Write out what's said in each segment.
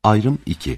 Ayrım 2.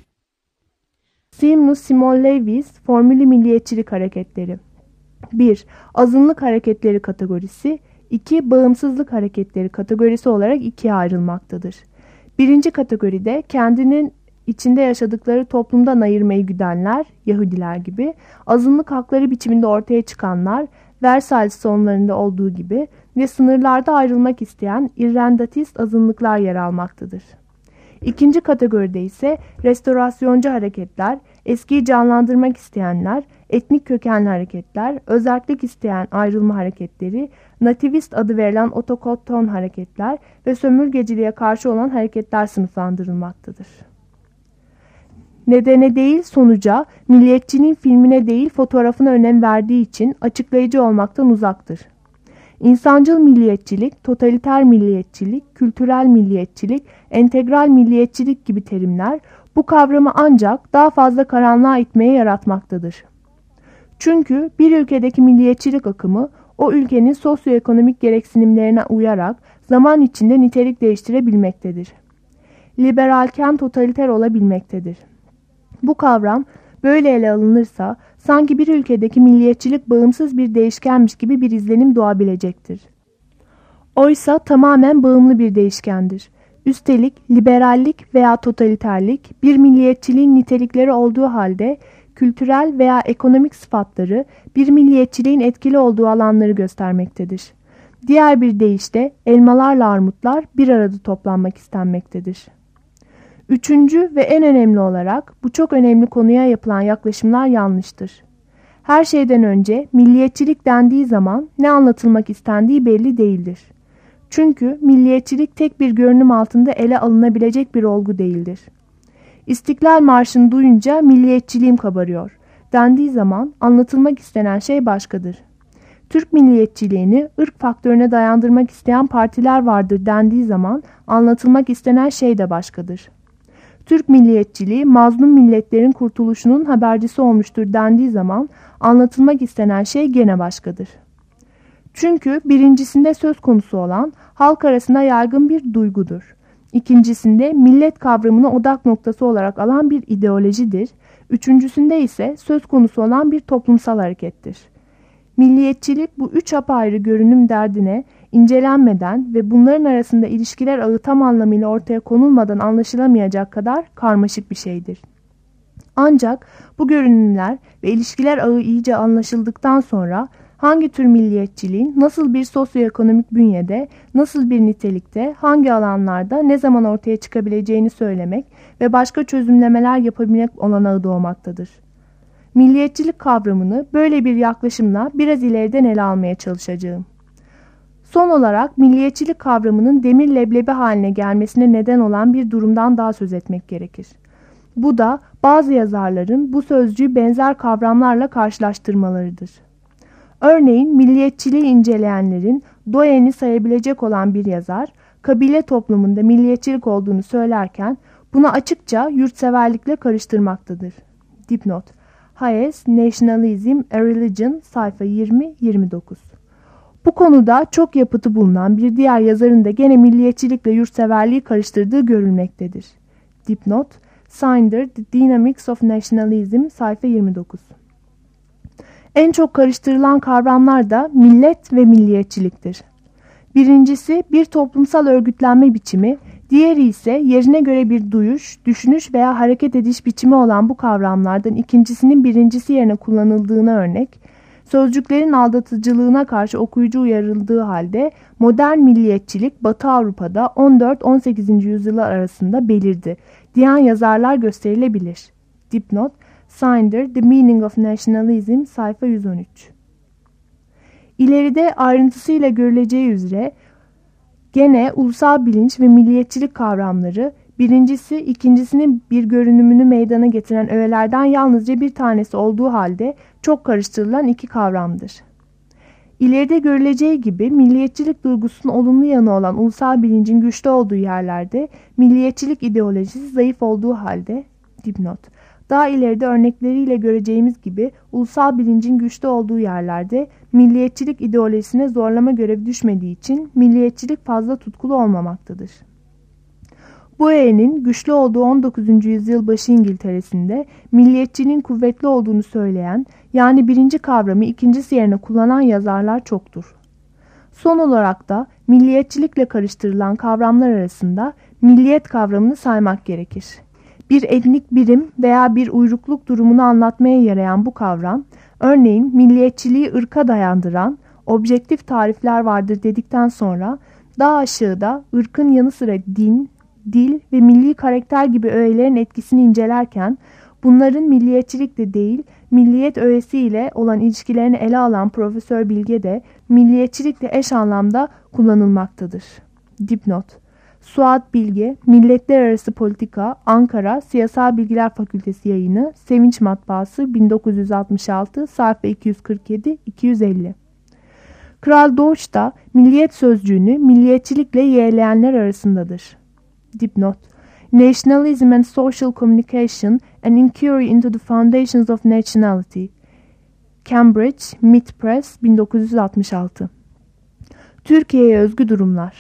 Simons Simon-Lewis formülü milliyetçilik hareketleri. 1. Azınlık hareketleri kategorisi. 2. Bağımsızlık hareketleri kategorisi olarak ikiye ayrılmaktadır. Birinci kategoride kendinin içinde yaşadıkları toplumdan ayırmayı güdenler, Yahudiler gibi, azınlık hakları biçiminde ortaya çıkanlar, Versailles sonlarında olduğu gibi ve sınırlarda ayrılmak isteyen irrendatist azınlıklar yer almaktadır. İkinci kategoride ise restorasyoncu hareketler, eskiyi canlandırmak isteyenler, etnik kökenli hareketler, özerklik isteyen ayrılma hareketleri, nativist adı verilen otokoton hareketler ve sömürgeciliğe karşı olan hareketler sınıflandırılmaktadır. Nedene değil sonuca, milliyetçinin filmine değil fotoğrafına önem verdiği için açıklayıcı olmaktan uzaktır. İnsancıl milliyetçilik, totaliter milliyetçilik, kültürel milliyetçilik, entegral milliyetçilik gibi terimler bu kavramı ancak daha fazla karanlığa itmeye yaratmaktadır. Çünkü bir ülkedeki milliyetçilik akımı o ülkenin sosyoekonomik gereksinimlerine uyarak zaman içinde nitelik değiştirebilmektedir. Liberalken totaliter olabilmektedir. Bu kavram böyle ele alınırsa sanki bir ülkedeki milliyetçilik bağımsız bir değişkenmiş gibi bir izlenim doğabilecektir. Oysa tamamen bağımlı bir değişkendir. Üstelik liberallik veya totaliterlik bir milliyetçiliğin nitelikleri olduğu halde kültürel veya ekonomik sıfatları bir milliyetçiliğin etkili olduğu alanları göstermektedir. Diğer bir deyişle elmalarla armutlar bir arada toplanmak istenmektedir. Üçüncü ve en önemli olarak bu çok önemli konuya yapılan yaklaşımlar yanlıştır. Her şeyden önce milliyetçilik dendiği zaman ne anlatılmak istendiği belli değildir. Çünkü milliyetçilik tek bir görünüm altında ele alınabilecek bir olgu değildir. İstiklal Marşı'nı duyunca milliyetçiliğim kabarıyor dendiği zaman anlatılmak istenen şey başkadır. Türk milliyetçiliğini ırk faktörüne dayandırmak isteyen partiler vardır dendiği zaman anlatılmak istenen şey de başkadır. Türk milliyetçiliği mazlum milletlerin kurtuluşunun habercisi olmuştur dendiği zaman anlatılmak istenen şey gene başkadır. Çünkü birincisinde söz konusu olan halk arasında yaygın bir duygudur. İkincisinde millet kavramını odak noktası olarak alan bir ideolojidir. Üçüncüsünde ise söz konusu olan bir toplumsal harekettir. Milliyetçilik bu üç apayrı görünüm derdine incelenmeden ve bunların arasında ilişkiler ağı tam anlamıyla ortaya konulmadan anlaşılamayacak kadar karmaşık bir şeydir. Ancak bu görünümler ve ilişkiler ağı iyice anlaşıldıktan sonra hangi tür milliyetçiliğin nasıl bir sosyoekonomik bünyede, nasıl bir nitelikte, hangi alanlarda ne zaman ortaya çıkabileceğini söylemek ve başka çözümlemeler yapabilmek olanağı doğmaktadır. Milliyetçilik kavramını böyle bir yaklaşımla biraz ileriden ele almaya çalışacağım. Son olarak milliyetçilik kavramının demir leblebi haline gelmesine neden olan bir durumdan daha söz etmek gerekir. Bu da bazı yazarların bu sözcüğü benzer kavramlarla karşılaştırmalarıdır. Örneğin milliyetçiliği inceleyenlerin doyeni sayabilecek olan bir yazar, kabile toplumunda milliyetçilik olduğunu söylerken bunu açıkça yurtseverlikle karıştırmaktadır. Dipnot: Hayes, Nationalism, A Religion, sayfa 20-29. Bu konuda çok yapıtı bulunan bir diğer yazarın da gene milliyetçilikle yurtseverliği karıştırdığı görülmektedir. Dipnot: Sinder, The Dynamics of Nationalism, sayfa 29. En çok karıştırılan kavramlar da millet ve milliyetçiliktir. Birincisi bir toplumsal örgütlenme biçimi, diğeri ise yerine göre bir duyuş, düşünüş veya hareket ediş biçimi olan bu kavramlardan ikincisinin birincisi yerine kullanıldığına örnek, sözcüklerin aldatıcılığına karşı okuyucu uyarıldığı halde modern milliyetçilik Batı Avrupa'da 14-18. yüzyıllar arasında belirdi diyen yazarlar gösterilebilir. Dipnot: Sinder, The Meaning of Nationalism, sayfa 113. İleride ayrıntısıyla görüleceği üzere gene ulusal bilinç ve milliyetçilik kavramları birincisi ikincisinin bir görünümünü meydana getiren öğelerden yalnızca bir tanesi olduğu halde çok karıştırılan iki kavramdır. İleride görüleceği gibi milliyetçilik duygusunun olumlu yanı olan ulusal bilincin güçlü olduğu yerlerde milliyetçilik ideolojisi zayıf olduğu halde dipnot. Daha ileride örnekleriyle göreceğimiz gibi ulusal bilincin güçlü olduğu yerlerde milliyetçilik ideolojisine zorlama görevi düşmediği için milliyetçilik fazla tutkulu olmamaktadır. Bu öğenin güçlü olduğu 19. yüzyıl başı İngiltere'sinde milliyetçiliğin kuvvetli olduğunu söyleyen, yani birinci kavramı ikincisi yerine kullanan yazarlar çoktur. Son olarak da milliyetçilikle karıştırılan kavramlar arasında milliyet kavramını saymak gerekir. Bir etnik birim veya bir uyrukluk durumunu anlatmaya yarayan bu kavram, örneğin milliyetçiliği ırka dayandıran objektif tarifler vardır dedikten sonra daha aşağıda ırkın yanı sıra din, dil ve milli karakter gibi öğelerin etkisini incelerken bunların milliyetçilikle değil, milliyet öğesiyle olan ilişkilerini ele alan Profesör Bilge de milliyetçilikle eş anlamda kullanılmaktadır. Dipnot: Suat Bilge, Milletler Arası Politika, Ankara Siyasal Bilgiler Fakültesi Yayını, Sevinç Matbaası, 1966, sayfa 247-250. Kral Doğuş da milliyet sözcüğünü milliyetçilikle yeğleyenler arasındadır. Dipnot: Nationalism and Social Communication, An Inquiry into the Foundations of Nationality. Cambridge, Mead Press, 1966. Türkiye'ye özgü durumlar.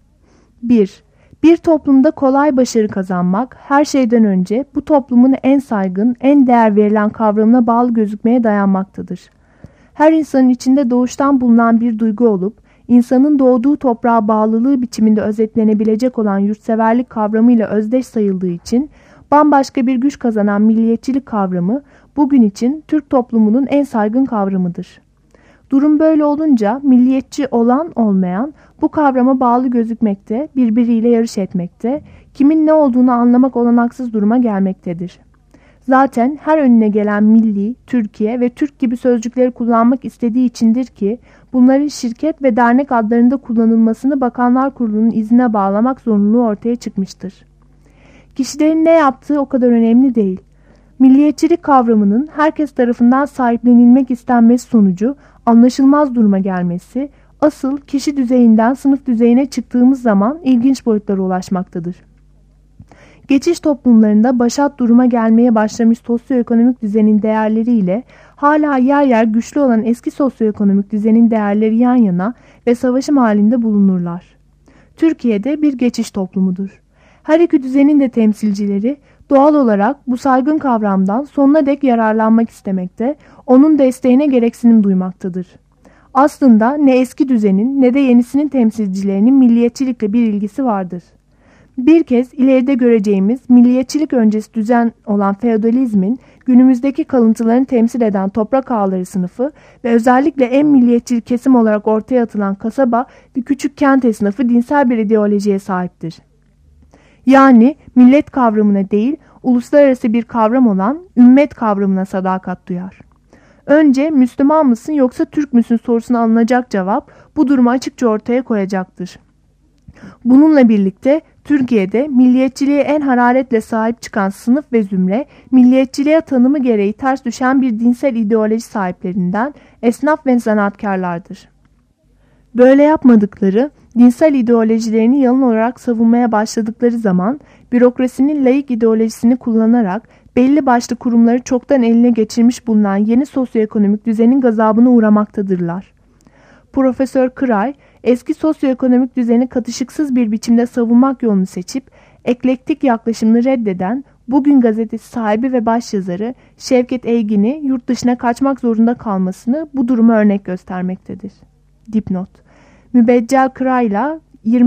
1. Bir toplumda kolay başarı kazanmak, her şeyden önce bu toplumun en saygın, en değer verilen kavramına bağlı gözükmeye dayanmaktadır. Her insanın içinde doğuştan bulunan bir duygu olup, insanın doğduğu toprağa bağlılığı biçiminde özetlenebilecek olan yurtseverlik kavramıyla özdeş sayıldığı için, bambaşka bir güç kazanan milliyetçilik kavramı, bugün için Türk toplumunun en saygın kavramıdır. Durum böyle olunca milliyetçi olan olmayan bu kavrama bağlı gözükmekte, birbiriyle yarış etmekte, kimin ne olduğunu anlamak olanaksız duruma gelmektedir. Zaten her önüne gelen milli, Türkiye ve Türk gibi sözcükleri kullanmak istediği içindir ki bunların şirket ve dernek adlarında kullanılmasını Bakanlar Kurulu'nun iznine bağlamak zorunluluğu ortaya çıkmıştır. Kişilerin ne yaptığı o kadar önemli değil. Milliyetçilik kavramının herkes tarafından sahiplenilmek istenmesi sonucu anlaşılmaz duruma gelmesi, asıl kişi düzeyinden sınıf düzeyine çıktığımız zaman ilginç boyutlara ulaşmaktadır. Geçiş toplumlarında başat duruma gelmeye başlamış sosyoekonomik düzenin değerleriyle hala yer yer güçlü olan eski sosyoekonomik düzenin değerleri yan yana ve savaşım halinde bulunurlar. Türkiye'de bir geçiş toplumudur. Her iki düzenin de temsilcileri doğal olarak bu saygın kavramdan sonuna dek yararlanmak istemekte, onun desteğine gereksinim duymaktadır. Aslında ne eski düzenin ne de yenisinin temsilcilerinin milliyetçilikle bir ilgisi vardır. Bir kez ileride göreceğimiz milliyetçilik öncesi düzen olan feodalizmin günümüzdeki kalıntılarını temsil eden toprak ağaları sınıfı ve özellikle en milliyetçi kesim olarak ortaya atılan kasaba ve küçük kent esnafı dinsel bir ideolojiye sahiptir. Yani millet kavramına değil, uluslararası bir kavram olan ümmet kavramına sadakat duyar. Önce Müslüman mısın yoksa Türk müsün sorusuna alınacak cevap bu durumu açıkça ortaya koyacaktır. Bununla birlikte Türkiye'de milliyetçiliğe en hararetle sahip çıkan sınıf ve zümre, milliyetçiliğe tanımı gereği ters düşen bir dinsel ideoloji sahiplerinden esnaf ve zanaatkarlardır. Böyle yapmadıkları, dinsel ideolojilerini yalın olarak savunmaya başladıkları zaman, bürokrasinin laik ideolojisini kullanarak belli başlı kurumları çoktan eline geçirmiş bulunan yeni sosyoekonomik düzenin gazabına uğramaktadırlar. Profesör Kıray, eski sosyoekonomik düzeni katışıksız bir biçimde savunmak yolunu seçip, eklektik yaklaşımını reddeden Bugün gazetesi sahibi ve başyazarı Şevket Eygin'i yurt dışına kaçmak zorunda kalmasını bu duruma örnek göstermektedir. Dipnot: Mübeccel Kıray'la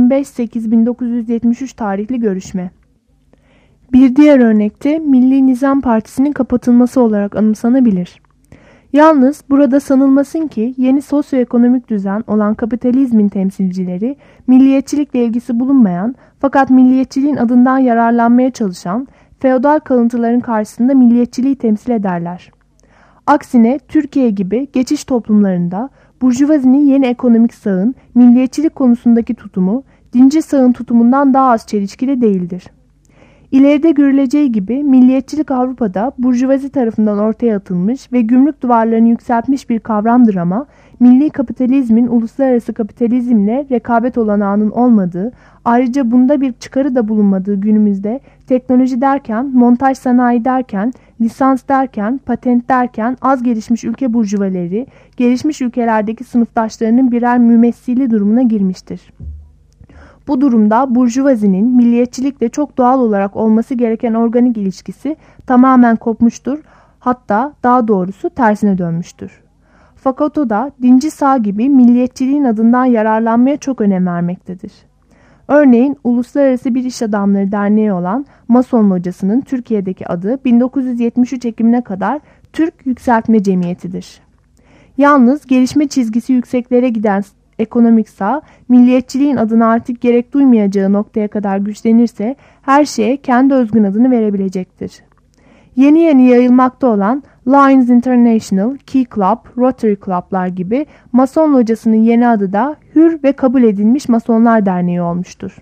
25.8.1973 tarihli görüşme. Bir diğer örnekte Milli Nizam Partisi'nin kapatılması olarak anımsanabilir. Yalnız burada sanılmasın ki yeni sosyoekonomik düzen olan kapitalizmin temsilcileri milliyetçilikle ilgisi bulunmayan fakat milliyetçiliğin adından yararlanmaya çalışan feodal kalıntıların karşısında milliyetçiliği temsil ederler. Aksine Türkiye gibi geçiş toplumlarında burjuvazinin yeni ekonomik sağın milliyetçilik konusundaki tutumu dinci sağın tutumundan daha az çelişkili değildir. İleride görüleceği gibi milliyetçilik Avrupa'da burjuvazi tarafından ortaya atılmış ve gümrük duvarlarını yükseltmiş bir kavramdır ama milli kapitalizmin uluslararası kapitalizmle rekabet olanağının olmadığı, ayrıca bunda bir çıkarı da bulunmadığı günümüzde teknoloji derken, montaj sanayi derken, lisans derken, patent derken az gelişmiş ülke burjuvaleri, gelişmiş ülkelerdeki sınıftaşlarının birer mümessili durumuna girmiştir. Bu durumda burjuvazinin milliyetçilikle çok doğal olarak olması gereken organik ilişkisi tamamen kopmuştur, hatta daha doğrusu tersine dönmüştür. Fakat o da dinci sağ gibi milliyetçiliğin adından yararlanmaya çok önem vermektedir. Örneğin Uluslararası Bir İş Adamları Derneği olan Mason Locası'nın Türkiye'deki adı 1973 Ekim'ine kadar Türk Yükseltme Cemiyeti'dir. Yalnız gelişme çizgisi yükseklere giden ekonomik sağ, milliyetçiliğin adına artık gerek duymayacağı noktaya kadar güçlenirse her şeye kendi özgün adını verebilecektir. Yeni yeni yayılmakta olan Lions International, Key Club, Rotary Club'lar gibi Mason Locası'nın yeni adı da Hür ve Kabul Edilmiş Masonlar Derneği olmuştur.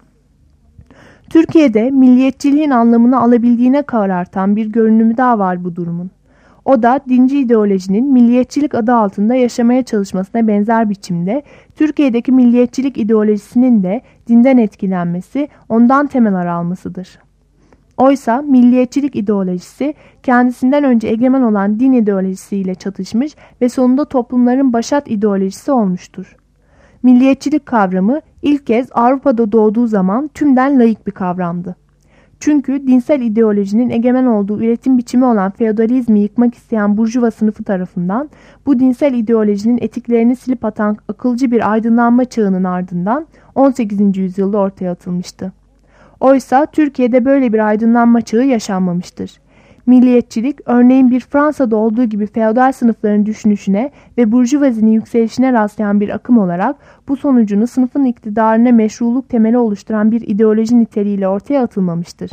Türkiye'de milliyetçiliğin anlamını alabildiğine karartan bir görünümü daha var bu durumun. O da dinci ideolojinin milliyetçilik adı altında yaşamaya çalışmasına benzer biçimde Türkiye'deki milliyetçilik ideolojisinin de dinden etkilenmesi, ondan temel almasıdır. Oysa milliyetçilik ideolojisi kendisinden önce egemen olan din ideolojisiyle çatışmış ve sonunda toplumların başat ideolojisi olmuştur. Milliyetçilik kavramı ilk kez Avrupa'da doğduğu zaman tümden laik bir kavramdı. Çünkü dinsel ideolojinin egemen olduğu üretim biçimi olan feodalizmi yıkmak isteyen burjuva sınıfı tarafından bu dinsel ideolojinin etiklerini silip atan akılcı bir aydınlanma çağının ardından 18. yüzyılda ortaya atılmıştı. Oysa Türkiye'de böyle bir aydınlanma çağı yaşanmamıştır. Milliyetçilik, örneğin bir Fransa'da olduğu gibi feodal sınıfların düşünüşüne ve burjuvazinin yükselişine rastlayan bir akım olarak bu sonucunu sınıfın iktidarına meşruluk temeli oluşturan bir ideoloji niteliğiyle ortaya atılmamıştır.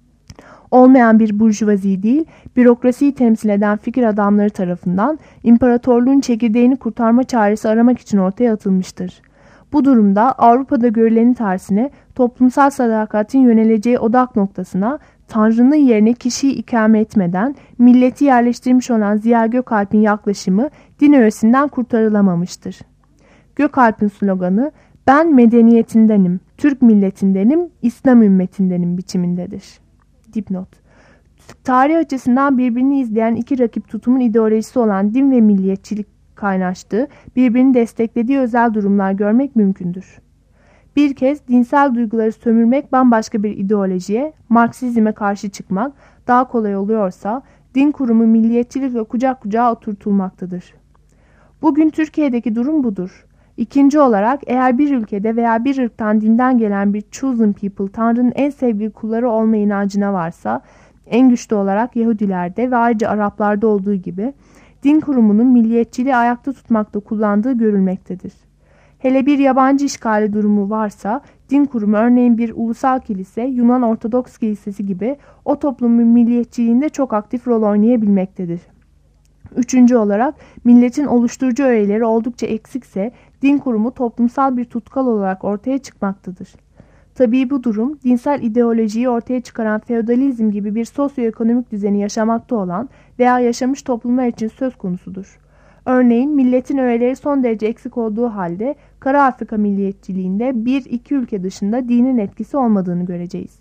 Olmayan bir burjuvazi değil, bürokrasiyi temsil eden fikir adamları tarafından imparatorluğun çekirdeğini kurtarma çaresi aramak için ortaya atılmıştır. Bu durumda Avrupa'da görülenin tersine toplumsal sadakatin yöneleceği odak noktasına Tanrı'nın yerine kişiyi ikame etmeden milleti yerleştirmiş olan Ziya Gökalp'in yaklaşımı din öğesinden kurtarılamamıştır. Gökalp'in sloganı "Ben medeniyetindenim, Türk milletindenim, İslam ümmetindenim" biçimindedir. Dipnot. Tarih açısından birbirini izleyen iki rakip tutumun ideolojisi olan din ve milliyetçilik kaynaştığı, birbirini desteklediği özel durumlar görmek mümkündür. Bir kez dinsel duyguları sömürmek bambaşka bir ideolojiye, Marksizme karşı çıkmak daha kolay oluyorsa, din kurumu milliyetçilikle kucak kucağa oturtulmaktadır. Bugün Türkiye'deki durum budur. İkinci olarak eğer bir ülkede veya bir ırktan dinden gelen bir chosen people Tanrı'nın en sevgili kulları olma inancına varsa, en güçlü olarak Yahudilerde ve ayrıca Araplarda olduğu gibi, din kurumunun milliyetçiliği ayakta tutmakta kullandığı görülmektedir. Hele bir yabancı işgali durumu varsa, din kurumu örneğin bir ulusal kilise, Yunan Ortodoks Kilisesi gibi o toplumun milliyetçiliğinde çok aktif rol oynayabilmektedir. Üçüncü olarak, milletin oluşturucu öğeleri oldukça eksikse, din kurumu toplumsal bir tutkal olarak ortaya çıkmaktadır. Tabii bu durum, dinsel ideolojiyi ortaya çıkaran feodalizm gibi bir sosyoekonomik düzeni yaşamakta olan veya yaşamış toplumlar için söz konusudur. Örneğin milletin öğeleri son derece eksik olduğu halde Kara Afrika milliyetçiliğinde bir iki ülke dışında dinin etkisi olmadığını göreceğiz.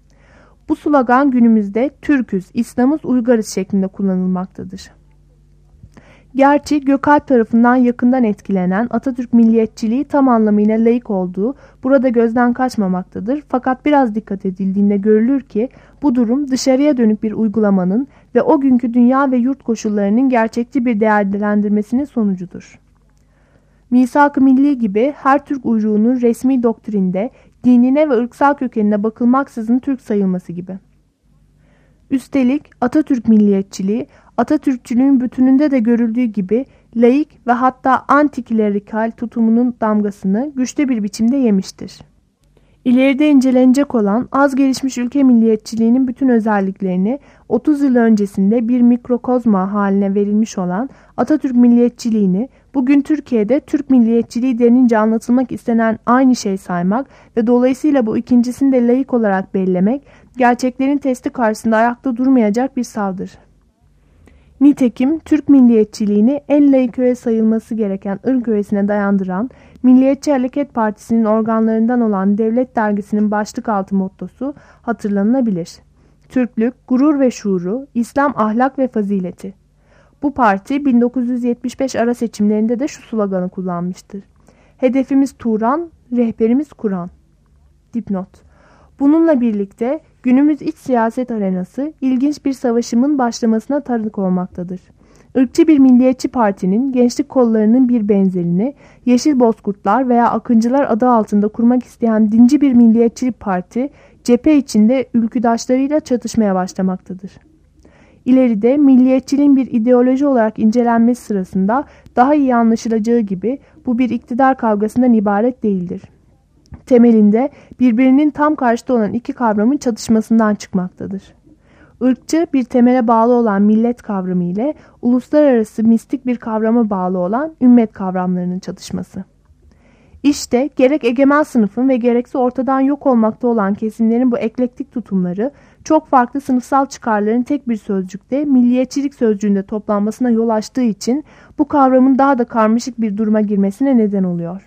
Bu slogan günümüzde Türküz, İslamız, Uygarız şeklinde kullanılmaktadır. Gerçi Gökalp tarafından yakından etkilenen Atatürk milliyetçiliği tam anlamıyla laik olduğu burada gözden kaçmamaktadır. Fakat biraz dikkat edildiğinde görülür ki bu durum dışarıya dönük bir uygulamanın ve o günkü dünya ve yurt koşullarının gerçekçi bir değerlendirmesinin sonucudur. Misak-ı Milli gibi her Türk uyruğunun resmi doktrinde dinine ve ırksal kökenine bakılmaksızın Türk sayılması gibi. Üstelik Atatürk milliyetçiliği, Atatürkçülüğün bütününde de görüldüğü gibi laik ve hatta antiklerikal tutumunun damgasını güçlü bir biçimde yemiştir. İleride incelenecek olan az gelişmiş ülke milliyetçiliğinin bütün özelliklerini 30 yıl öncesinde bir mikrokozma haline verilmiş olan Atatürk milliyetçiliğini bugün Türkiye'de Türk milliyetçiliği denince anlatılmak istenen aynı şey saymak ve dolayısıyla bu ikincisini de laik olarak belirlemek gerçeklerin testi karşısında ayakta durmayacak bir savdır. Nitekim Türk milliyetçiliğini en laik öğe sayılması gereken ırk öğesine dayandıran Milliyetçi Hareket Partisi'nin organlarından olan Devlet Dergisi'nin başlık altı mottosu hatırlanılabilir. Türklük, gurur ve şuuru, İslam ahlak ve fazileti. Bu parti 1975 ara seçimlerinde de şu sloganı kullanmıştır. Hedefimiz Turan, rehberimiz Kur'an. Dipnot. Bununla birlikte günümüz iç siyaset arenası ilginç bir savaşımın başlamasına tanık olmaktadır. Irkçı bir milliyetçi partinin gençlik kollarının bir benzerini Yeşil Bozkurtlar veya Akıncılar adı altında kurmak isteyen dinci bir milliyetçilik parti cephe içinde ülküdaşlarıyla çatışmaya başlamaktadır. İleride milliyetçiliğin bir ideoloji olarak incelenmesi sırasında daha iyi anlaşılacağı gibi bu bir iktidar kavgasından ibaret değildir. Temelinde birbirinin tam karşıtı olan iki kavramın çatışmasından çıkmaktadır. Irkçı bir temele bağlı olan millet kavramı ile uluslararası mistik bir kavrama bağlı olan ümmet kavramlarının çatışması. İşte gerek egemen sınıfın ve gerekse ortadan yok olmakta olan kesimlerin bu eklektik tutumları çok farklı sınıfsal çıkarların tek bir sözcükte milliyetçilik sözcüğünde toplanmasına yol açtığı için bu kavramın daha da karmaşık bir duruma girmesine neden oluyor.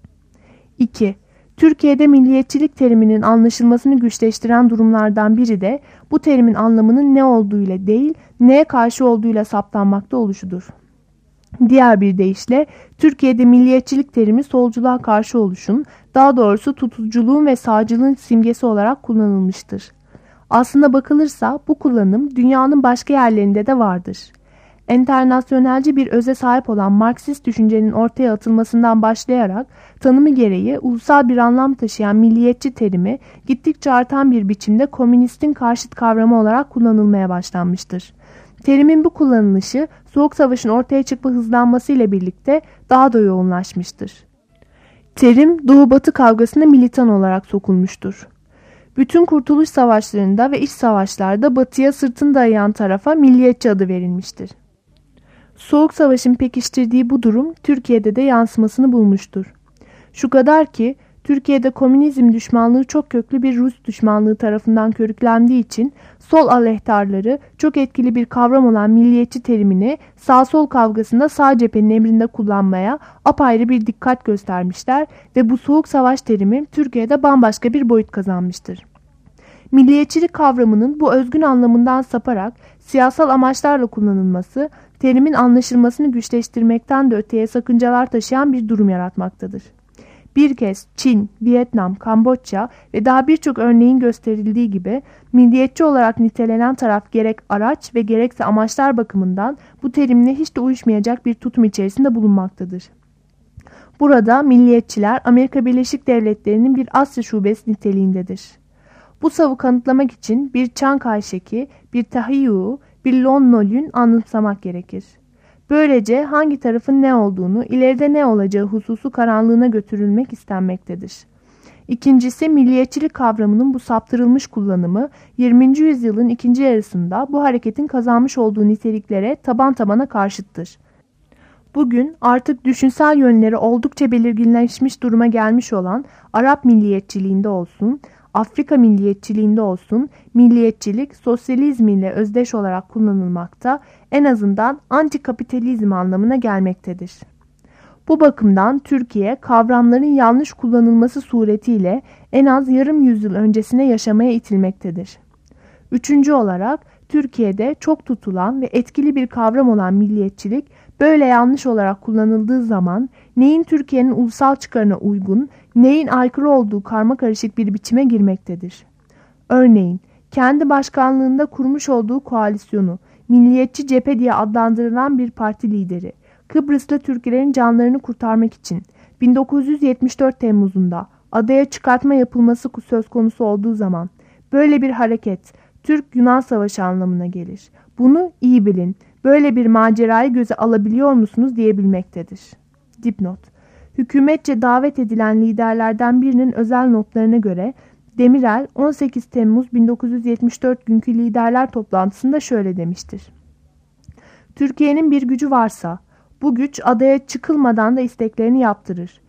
2. Türkiye'de milliyetçilik teriminin anlaşılmasını güçleştiren durumlardan biri de bu terimin anlamının ne olduğuyla değil, neye karşı olduğuyla saptanmakta oluşudur. Diğer bir deyişle Türkiye'de milliyetçilik terimi solculuğa karşı oluşun, daha doğrusu tutuculuğun ve sağcılığın simgesi olarak kullanılmıştır. Aslında bakılırsa bu kullanım dünyanın başka yerlerinde de vardır. Enternasyonelci bir öze sahip olan Marksist düşüncenin ortaya atılmasından başlayarak tanımı gereği ulusal bir anlam taşıyan milliyetçi terimi gittikçe artan bir biçimde komünistin karşıt kavramı olarak kullanılmaya başlanmıştır. Terimin bu kullanılışı Soğuk Savaş'ın ortaya çıkma hızlanması ile birlikte daha da yoğunlaşmıştır. Terim Doğu-Batı kavgasına militan olarak sokulmuştur. Bütün kurtuluş savaşlarında ve iç savaşlarda Batı'ya sırtını dayayan tarafa milliyetçi adı verilmiştir. Soğuk Savaş'ın pekiştirdiği bu durum Türkiye'de de yansımasını bulmuştur. Şu kadar ki Türkiye'de komünizm düşmanlığı çok köklü bir Rus düşmanlığı tarafından körüklendiği için sol aleyhtarları çok etkili bir kavram olan milliyetçi terimini sağ-sol kavgasında sağ cephenin emrinde kullanmaya apayrı bir dikkat göstermişler ve bu soğuk savaş terimi Türkiye'de bambaşka bir boyut kazanmıştır. Milliyetçilik kavramının bu özgün anlamından saparak siyasal amaçlarla kullanılması, terimin anlaşılmasını güçleştirmekten de öteye sakıncalar taşıyan bir durum yaratmaktadır. Bir kez Çin, Vietnam, Kamboçya ve daha birçok örneğin gösterildiği gibi milliyetçi olarak nitelenen taraf gerek araç ve gerekse amaçlar bakımından bu terimle hiç de uyuşmayacak bir tutum içerisinde bulunmaktadır. Burada milliyetçiler Amerika Birleşik Devletleri'nin bir Asya şubesi niteliğindedir. Bu savı kanıtlamak için bir Chiang Kai-shek'i, bir Tahiyyu'yu, bir Lon Nol'ün anımsamak gerekir. Böylece hangi tarafın ne olduğunu, ileride ne olacağı hususu karanlığına götürülmek istenmektedir. İkincisi, milliyetçilik kavramının bu saptırılmış kullanımı 20. yüzyılın ikinci yarısında bu hareketin kazanmış olduğu niteliklere taban tabana karşıttır. Bugün artık düşünsel yönleri oldukça belirginleşmiş duruma gelmiş olan Arap milliyetçiliğinde olsun, Afrika milliyetçiliğinde olsun, milliyetçilik sosyalizm ile özdeş olarak kullanılmakta, en azından antikapitalizm anlamına gelmektedir. Bu bakımdan Türkiye kavramların yanlış kullanılması suretiyle en az yarım yüzyıl öncesine yaşamaya itilmektedir. Üçüncü olarak Türkiye'de çok tutulan ve etkili bir kavram olan milliyetçilik böyle yanlış olarak kullanıldığı zaman neyin Türkiye'nin ulusal çıkarına uygun, neyin aykırı olduğu karmakarışık bir biçime girmektedir. Örneğin kendi başkanlığında kurmuş olduğu koalisyonu Milliyetçi Cephe diye adlandırılan bir parti lideri Kıbrıslı Türklerin canlarını kurtarmak için 1974 Temmuz'unda adaya çıkartma yapılması söz konusu olduğu zaman böyle bir hareket Türk-Yunan Savaşı anlamına gelir. Bunu iyi bilin. Böyle bir macerayı göze alabiliyor musunuz diyebilmektedir. Dipnot. Hükümetçe davet edilen liderlerden birinin özel notlarına göre Demirel 18 Temmuz 1974 günkü liderler toplantısında şöyle demiştir. Türkiye'nin bir gücü varsa bu güç adaya çıkılmadan da isteklerini yaptırır.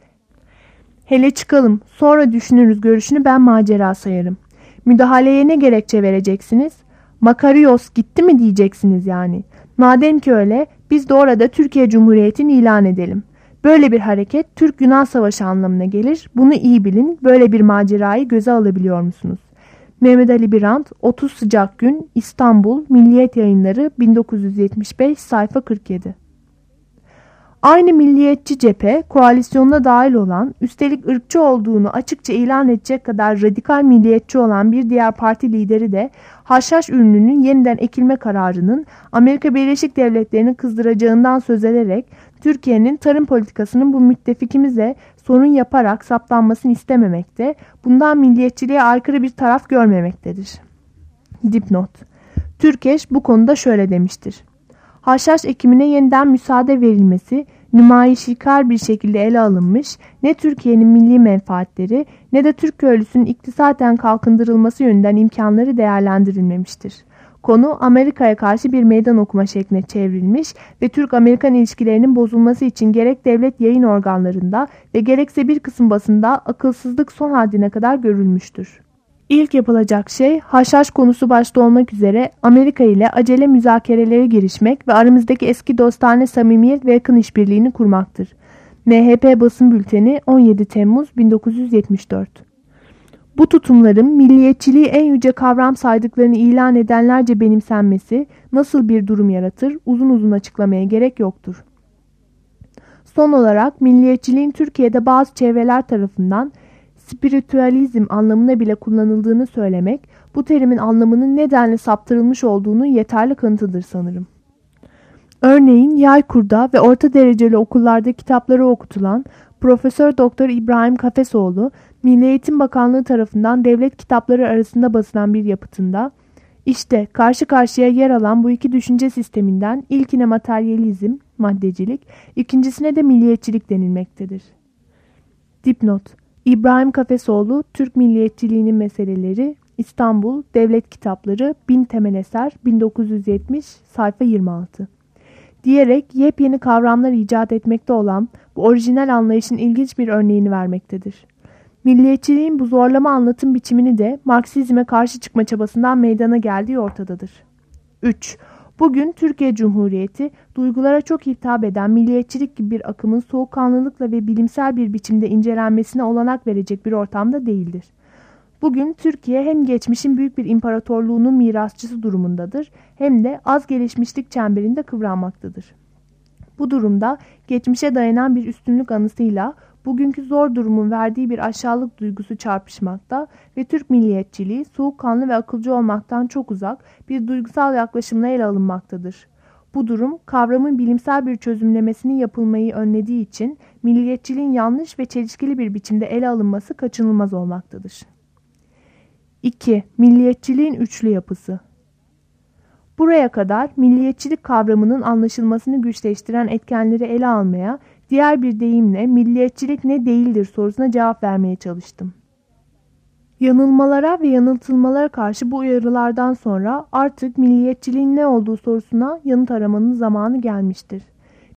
Hele çıkalım sonra düşünürüz görüşünü ben macera sayarım. Müdahaleye ne gerekçe vereceksiniz? Makarios gitti mi diyeceksiniz yani. Madem ki öyle biz de orada Türkiye Cumhuriyeti'ni ilan edelim. Böyle bir hareket Türk-Yunan Savaşı anlamına gelir. Bunu iyi bilin. Böyle bir macerayı göze alabiliyor musunuz? Mehmet Ali Birant 30 Sıcak Gün İstanbul Milliyet Yayınları 1975 sayfa 47. Aynı milliyetçi cephe, koalisyonuna dahil olan, üstelik ırkçı olduğunu açıkça ilan edecek kadar radikal milliyetçi olan bir diğer parti lideri de haşhaş ürününün yeniden ekilme kararının Amerika Birleşik Devletleri'ni kızdıracağından söz ederek Türkiye'nin tarım politikasının bu müttefikimize sorun yaparak saptanmasını istememekte, bundan milliyetçiliğe aykırı bir taraf görmemektedir. Dipnot: Türkeş bu konuda şöyle demiştir. Haşhaş ekimine yeniden müsaade verilmesi nümayişkar bir şekilde ele alınmış, ne Türkiye'nin milli menfaatleri ne de Türk köylüsünün iktisaten kalkındırılması yönünden imkanları değerlendirilmemiştir. Konu Amerika'ya karşı bir meydan okuma şekline çevrilmiş ve Türk-Amerikan ilişkilerinin bozulması için gerek devlet yayın organlarında ve gerekse bir kısım basında akılsızlık son haddine kadar görülmüştür. İlk yapılacak şey haşhaş konusu başta olmak üzere Amerika ile acele müzakerelere girişmek ve aramızdaki eski dostane samimiyet ve yakın işbirliğini kurmaktır. MHP basın bülteni 17 Temmuz 1974. Bu tutumların milliyetçiliği en yüce kavram saydıklarını ilan edenlerce benimsenmesi nasıl bir durum yaratır uzun uzun açıklamaya gerek yoktur. Son olarak milliyetçiliğin Türkiye'de bazı çevreler tarafından spiritüalizm anlamına bile kullanıldığını söylemek, bu terimin anlamının nedenle saptırılmış olduğunu yeterli kanıtıdır sanırım. Örneğin Yaykur'da ve orta dereceli okullarda kitapları okutulan Profesör Doktor İbrahim Kafesoğlu, Milli Eğitim Bakanlığı tarafından devlet kitapları arasında basılan bir yapıtında, işte karşı karşıya yer alan bu iki düşünce sisteminden ilkine materyalizm, maddecilik, ikincisine de milliyetçilik denilmektedir. Dipnot: İbrahim Kafesoğlu, Türk Milliyetçiliğinin Meseleleri, İstanbul, Devlet Kitapları, Bin Temel Eser, 1970, sayfa 26. Diyerek yepyeni kavramlar icat etmekte olan bu orijinal anlayışın ilginç bir örneğini vermektedir. Milliyetçiliğin bu zorlama anlatım biçimini de Marksizme karşı çıkma çabasından meydana geldiği ortadadır. 3. Bugün Türkiye Cumhuriyeti, duygulara çok hitap eden milliyetçilik gibi bir akımın soğukkanlılıkla ve bilimsel bir biçimde incelenmesine olanak verecek bir ortamda değildir. Bugün Türkiye hem geçmişin büyük bir imparatorluğunun mirasçısı durumundadır, hem de az gelişmişlik çemberinde kıvranmaktadır. Bu durumda geçmişe dayanan bir üstünlük anısıyla bugünkü zor durumun verdiği bir aşağılık duygusu çarpışmakta ve Türk milliyetçiliği soğukkanlı ve akılcı olmaktan çok uzak bir duygusal yaklaşımla ele alınmaktadır. Bu durum kavramın bilimsel bir çözümlemesini yapılmayı önlediği için milliyetçiliğin yanlış ve çelişkili bir biçimde ele alınması kaçınılmaz olmaktadır. 2. Milliyetçiliğin üçlü yapısı. Buraya kadar milliyetçilik kavramının anlaşılmasını güçleştiren etkenleri ele almaya, diğer bir deyimle milliyetçilik ne değildir sorusuna cevap vermeye çalıştım. Yanılmalara ve yanıltılmalara karşı bu uyarılardan sonra artık milliyetçiliğin ne olduğu sorusuna yanıt aramanın zamanı gelmiştir.